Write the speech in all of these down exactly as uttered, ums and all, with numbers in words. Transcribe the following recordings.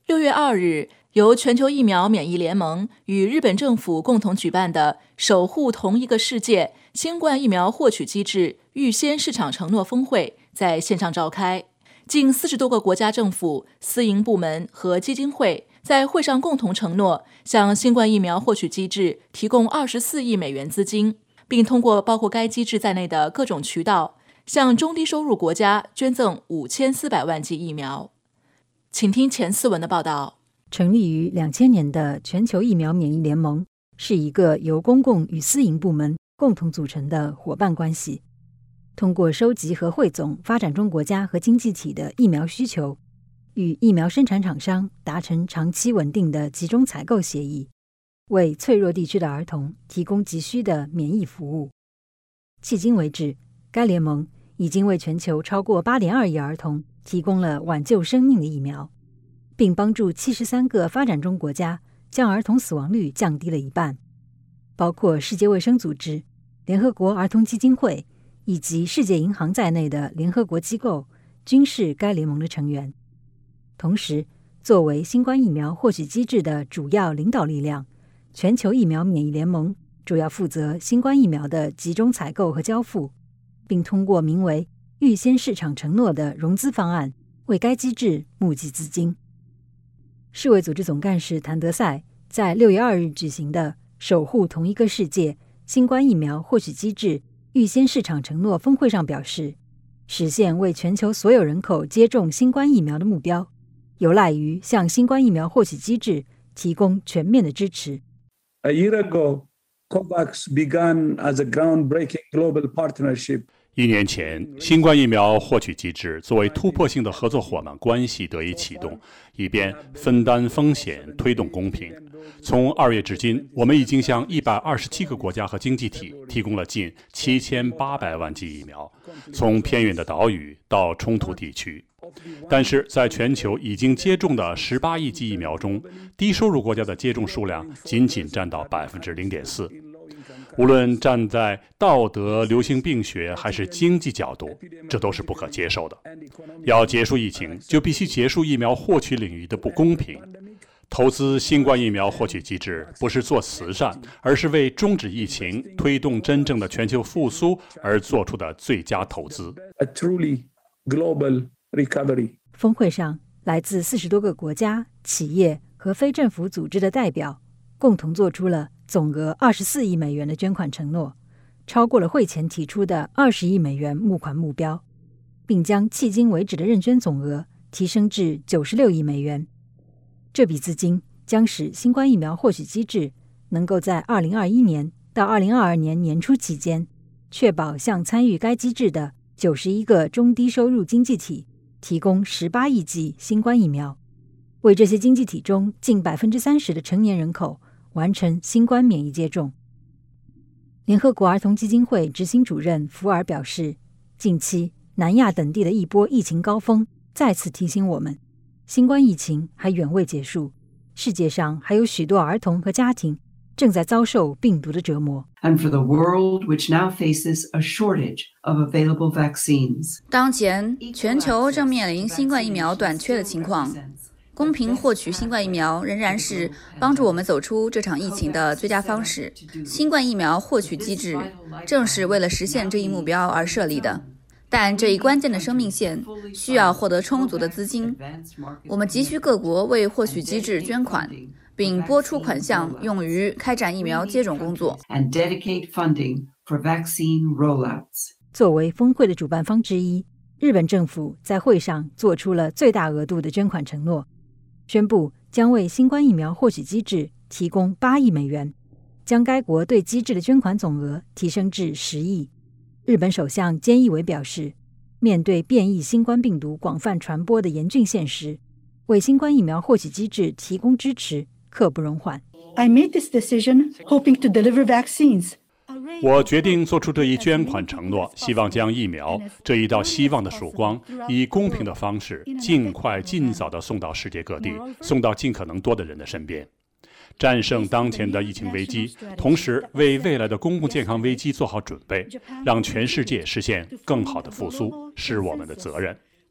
六月二日，由全球疫苗免疫联盟与日本政府共同举办的守护同一个世界新冠疫苗获取机制预先市场承诺峰会在线上召开。近四十多个国家政府、私营部门和基金会在会上共同承诺向新冠疫苗获取机制提供二十四亿美元资金，并通过包括该机制在内的各种渠道向中低收入国家捐赠五千四百万剂疫苗。请听前四文的报道。 成立于两千年的全球疫苗免疫联盟是一个由公共与私营部门共同组成的伙伴关系，通过收集和汇总发展中国家和经济体的疫苗需求，与疫苗生产厂商达成长期稳定的集中采购协议，为脆弱地区的儿童提供急需的免疫服务。迄今为止，该联盟已经为全球超过 八点二亿儿童提供了挽救生命的疫苗，并帮助七十三个发展中国家将儿童死亡率降低了一半。包括世界卫生组织、联合国儿童基金会以及世界银行在内的联合国机构均是该联盟的成员。同时，作为新冠疫苗获取机制的主要领导力量，全球疫苗免疫联盟主要负责新冠疫苗的集中采购和交付，并通过名为预先市场承诺的融资方案为该机制募集资金。世卫组织总干事谭德赛在六月二日举行的守护同一个世界新冠疫苗获取机制预先市场承诺峰会上表示，实现为全球所有人口接种新冠疫苗的目标，有赖于向新冠疫苗获取机制提供全面的支持。 A year ago, COVAX began as a groundbreaking global partnership. 一年前，新冠疫苗获取机制作为突破性的合作伙伴关系得以启动，以便分担风险、推动公平。从二月至今，我们已经向一百二十七个国家和经济体提供了近七千八百万剂疫苗，从偏远的岛屿到冲突地区。但是，在全球已经接种的十八亿剂疫苗中，低收入国家的接种数量仅仅占到百分之零点四。无论站在道德、流行病学还是经济角度，这都是不可接受的。要结束疫情，就必须结束疫苗获取领域的不公平。投资新冠疫苗获取机制不是做慈善，而是为终止疫情、推动真正的全球复苏而做出的最佳投资。 A truly global recovery. 峰会上，来自四十多个国家、企业和非政府组织的代表共同做出了总额二十四亿美元的捐款承诺，超过了会前提出的二十亿美元募款目标，并将迄今为止的认捐总额提升至九十六亿美元。这笔资金将使新冠疫苗获取机制能够在二零二一年到二零二二年年初期间，确保向参与该机制的九十一个中低收入经济体提供十八亿剂新冠疫苗，为这些经济体中近 百分之三十 的成年人口完成新冠免疫接种。联合国儿童基金会执行主任福尔表示，近期南亚等地的一波疫情高峰再次提醒我们，新冠疫情还远未结束，世界上还有许多儿童和家庭正在遭受病毒的折磨。 And for the world which now faces a shortage of available vaccines. 当前全球正面临新冠疫苗短缺的情况，公平获取新冠疫苗仍然是帮助我们走出这场疫情的最佳方式。新冠疫苗获取机制正是为了实现这一目标而设立的，但这一关键的生命线需要获得充足的资金。我们急需各国为获取机制捐款，并拨出款项用于开展疫苗接种工作。 And dedicate funding for vaccine rollouts. 作为峰会的主办方之一，日本政府在会上做出了最大额度的捐款承诺，宣布将为新冠疫苗获取机制提供八亿美元，将该国对机制的捐款总额提升至十亿。日本首相菅义伟表示，面对变异新冠病毒广泛传播的严峻现实，为新冠疫苗获取机制提供支持刻不容缓。 I made this decision hoping to deliver vaccines. 我决定做出这一捐款承诺，希望将疫苗这一道希望的曙光，以公平的方式尽快尽早地送到世界各地，送到尽可能多的人的身边，战胜当前的疫情危机，同时为未来的公共健康危机做好准备，让全世界实现更好的复苏，是我们的责任。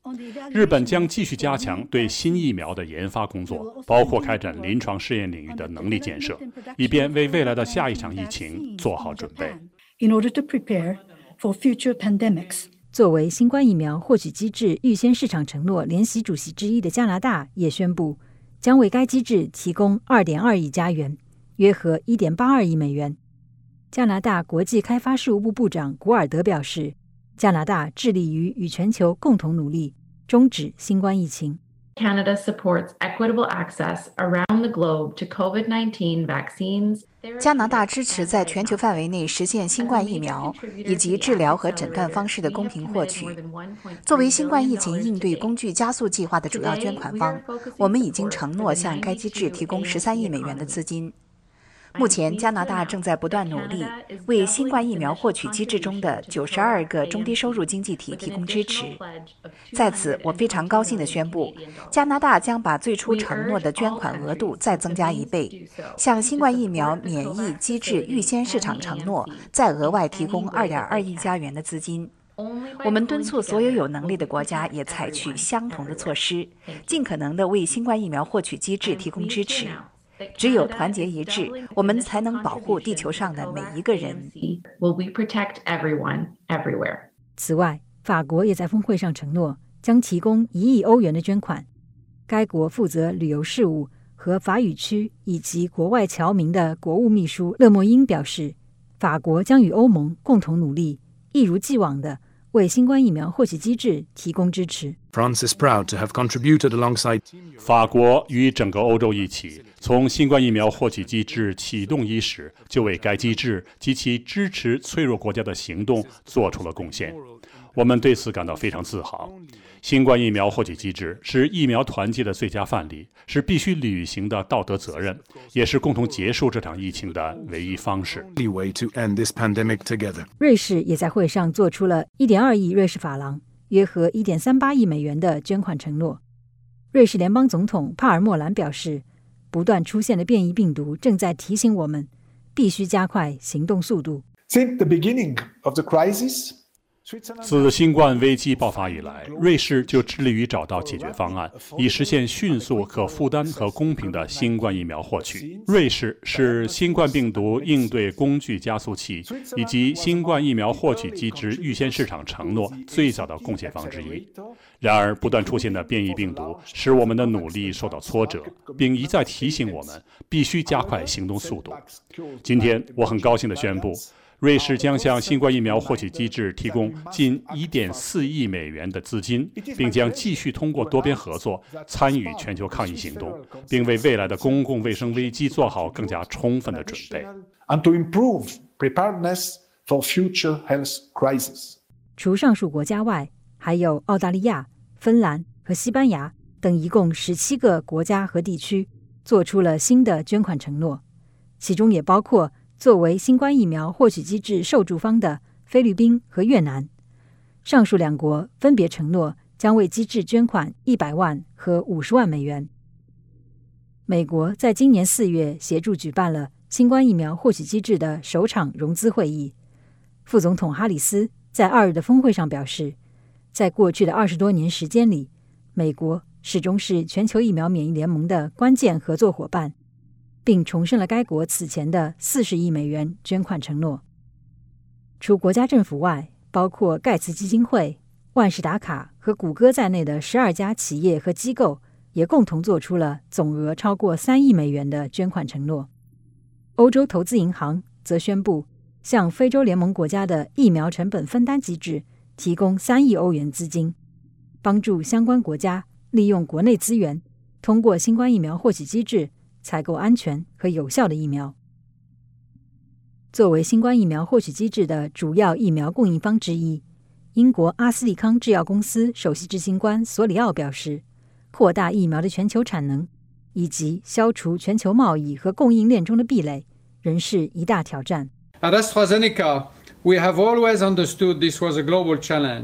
日本将继续加强对新疫苗的研发工作，包括开展临床试验领域的能力建设，以便为未来的下一场疫情做好准备。 In order to prepare for future pandemics. 作为新冠疫苗获取机制预先市场承诺联席主席之一的加拿大也宣布，将为该机制提供 二点二亿加元，约合 一点八二亿美元。加拿大国际开发事务部部长古尔德表示，加拿大致力于与全球共同努力，终止新冠疫情。 Canada supports equitable access around the globe to COVID nineteen vaccines. 加拿大支持在全球范围内实现新冠疫苗以及治疗和诊断方式的公平获取。作为新冠疫情应对工具加速计划的主要捐款方，我们已经承诺向该机制提供十三亿美元的资金。目前，加拿大正在不断努力，为新冠疫苗获取机制中的九十二个中低收入经济体提供支持。在此，我非常高兴地宣布，加拿大将把最初承诺的捐款额度再增加一倍，向新冠疫苗免疫机制预先市场承诺再额外提供 二点二亿加元的资金。我们敦促所有有能力的国家也采取相同的措施，尽可能地为新冠疫苗获取机制提供支持。只有团结一致，我们才能保护地球上的每一个人。 此外，法国也在峰会上承诺将提供一亿欧元的捐款。该国负责旅游事务和法语区以及国外侨民的国务秘书勒莫因表示，法国将与欧盟共同努力，一如既往地为新冠疫苗获取机制提供支持。 法国与整个欧洲一起，从新冠疫苗获取机制启动伊始，就为该机制及其支持脆弱国家的行动做出了贡献。我们对此感到非常自豪。新冠疫苗获取机制是疫苗团结的最佳范例，是必须履行的道德责任，也是共同结束这场疫情的唯一方式。 瑞士也在会上做出了 一点二亿瑞士法郎，约合 一点三八亿美元的捐款承诺。瑞士联邦总统帕尔默兰表示，不断出现的变异病毒正在提醒我们必须加快行动速度。 Since the beginning of the crisis, 自新冠危机爆发以来，瑞士就致力于找到解决方案，以实现迅速、可负担和公平的新冠疫苗获取。瑞士是新冠病毒应对工具加速器以及新冠疫苗获取机制预先市场承诺最早的贡献方之一。然而，不断出现的变异病毒使我们的努力受到挫折，并一再提醒我们必须加快行动速度。今天，我很高兴地宣布，瑞士将向新冠疫苗获取机制提供近 一点四亿美元的资金，并将继续通过多边合作参与全球抗疫行动，并为未来的公共卫生危机做好更加充分的准备。 and to improve preparedness for future health crises. 除上述国家外，还有澳大利亚、芬兰和西班牙等一共十七个国家和地区做出了新的捐款承诺，其中也包括作为新冠疫苗获取机制受助方的菲律宾和越南。上述两国分别承诺将为机制捐款一百万和五十万美元。美国在今年四月协助举办了新冠疫苗获取机制的首场融资会议。副总统哈里斯在二日的峰会上表示，在过去的二十多年时间里，美国始终是全球疫苗免疫联盟的关键合作伙伴，并重申了该国此前的四十亿美元捐款承诺。除国家政府外，包括盖茨基金会、万事达卡和谷歌在内的十二家企业和机构也共同做出了总额超过三亿美元的捐款承诺。欧洲投资银行则宣布向非洲联盟国家的疫苗成本分担机制提供三亿欧元资金，帮助相关国家利用国内资源，通过新冠疫苗获取机制采购安全和有效的疫苗。作为新冠疫苗获取机制的主要疫苗供应方之一，英国阿斯利康制药公司首席执行官索里奥表示，扩大疫苗的全球产能以及消除全球贸易和供应链中的壁垒仍是一大挑战。 At AstraZeneca, we have always understood this was a global challenge.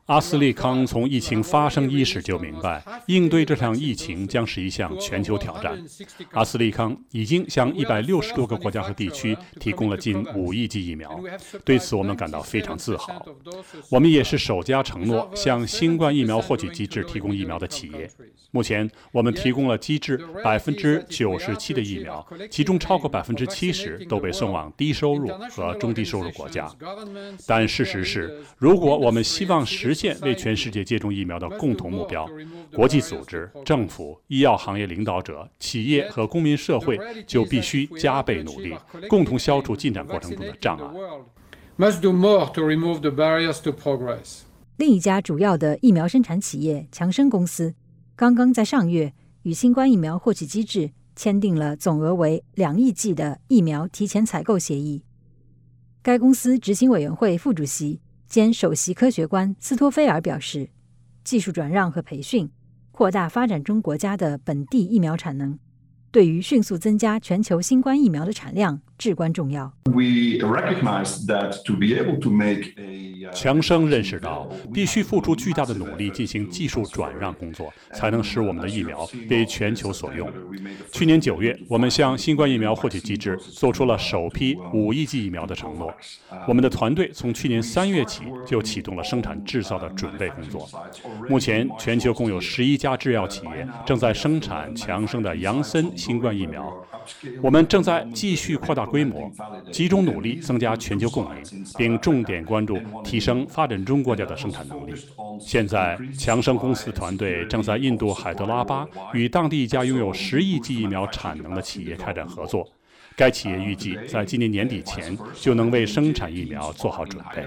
阿斯利康从疫情发生伊始就明白，应对这场疫情将是一项全球挑战。阿斯利康已经向一百六十多个国家和地区提供了近五亿剂疫苗，对此我们感到非常自豪。我们也是首家承诺向新冠疫苗获取机制提供疫苗的企业。目前，我们提供了机制百分之九十七的疫苗，其中超过百分之七十都被送往低收入和中低收入国家。但事实是，如果我们希望实现为全世界接种疫苗的共同目标，国际组织、政府、医药行业领导者、企业和公民社会就必须加倍努力，共同消除进展过程中的障碍。 另一家主要的疫苗生产企业强生公司，刚刚在上月与新冠疫苗获取机制签订了总额为两亿剂的疫苗提前采购协议。该公司执行委员会副主席兼首席科学官斯托菲尔表示，技术转让和培训，扩大发展中国家的本地疫苗产能，对于迅速增加全球新冠疫苗的产量至关重要。 强生认识到，必须付出巨大的努力进行技术转让工作，才能使我们的疫苗为全球所用。去年九月，我们向新冠疫苗获取机制做出了首批五亿剂疫苗的承诺。我们的团队从去年三月起就启动了生产制造的准备工作。目前，全球共有十一家制药企业正在生产强生的杨森新冠疫苗。我们正在继续扩大规模，集中努力增加全球供应，并重点关注提升发展中国家的生产能力。现在，强生公司团队正在印度海德拉巴与当地一家拥有十亿剂疫苗产能的企业开展合作。该企业预计在今年年底前就能为生产疫苗做好准备。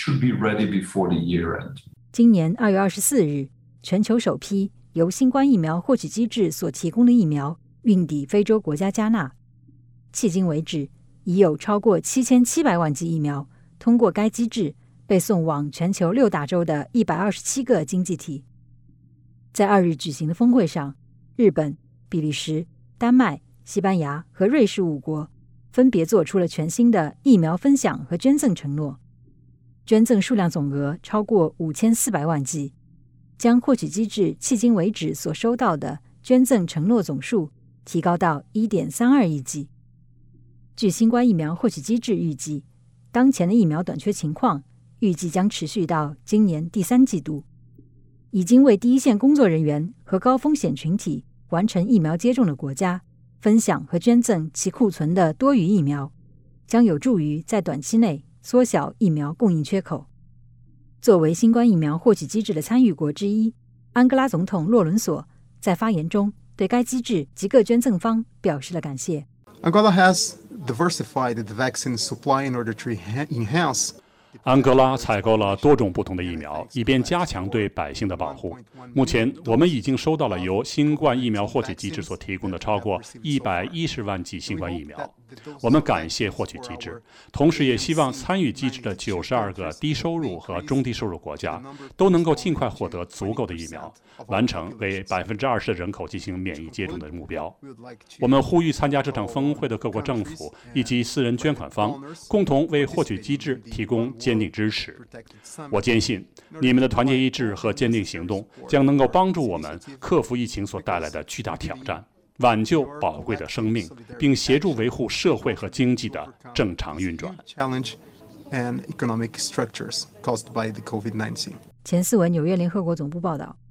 今年二月二十四日，全球首批由新冠疫苗获取机制所提供的疫苗运抵非洲国家加纳。迄今为止，已有超过七千七百万剂疫苗通过该机制被送往全球六大洲的一百二十七个经济体。在二日举行的峰会上，日本、比利时、丹麦、西班牙和瑞士五国分别做出了全新的疫苗分享和捐赠承诺，捐赠数量总额超过五千四百万剂，将获取机制迄今为止所收到的捐赠承诺总数提高到 一点三二亿剂。据新冠疫苗获取机制预计，当前的疫苗短缺情况预计将持续到今年第三季度。已经为第一线工作人员和高风险群体完成疫苗接种的国家分享和捐赠其库存的多余疫苗，将有助于在短期内缩小疫苗供应缺口。作为新冠疫苗获取机制的参与国之一，安哥拉总统洛伦索在发言中对该机制及各捐赠方表示了感谢。 Angola has diversified the vaccine supply in order to enhance 安哥拉采购了多种不同的疫苗，以便加强对百姓的保护。目前，我们已经收到了由新冠疫苗获取机制所提供的超过一百一十万剂新冠疫苗。我们感谢获取机制，同时也希望参与机制的九十二个低收入和中低收入国家都能够尽快获得足够的疫苗，完成为百分之二十的人口进行免疫接种的目标。我们呼吁参加这场峰会的各国政府以及私人捐款方，共同为获取机制提供坚定支持。我坚信，你们的团结一致和坚定行动将能够帮助我们克服疫情所带来的巨大挑战，挽救宝贵的生命，并协助维护社会和经济的正常运转。 前四文纽约联合国总部报道。